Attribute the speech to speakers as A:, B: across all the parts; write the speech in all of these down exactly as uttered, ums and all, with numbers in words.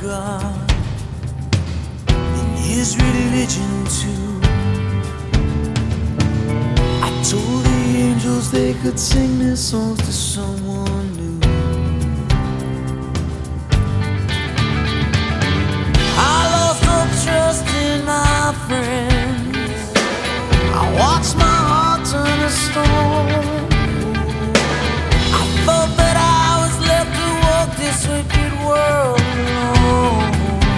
A: God and his religion too. I told the angels they could sing their songs to someone new. I lost all trust in my friends. I watched my heart turn to stone. I thought that I was left to walk this wicked world alone.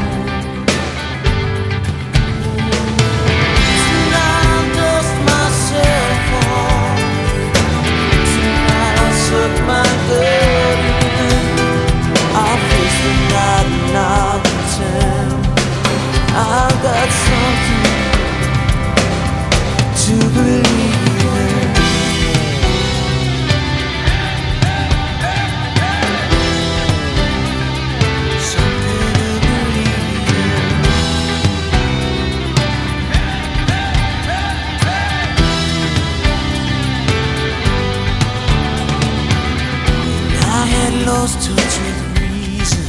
A: Tonight I dust myself off. Tonight I suck my blood in. I face the night and I pretend I've got something to believe in. Lost touch with reason.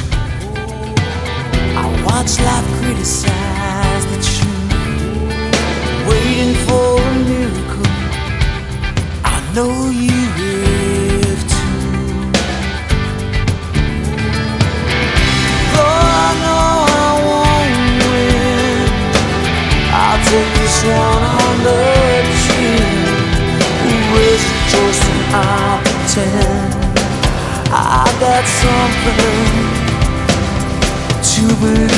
A: I watch life criticize the truth, waiting for a miracle. I know you have too. Though I know I won't win, I'll take this one on the chin. Where's the choice and I'll pretend I got something to believe.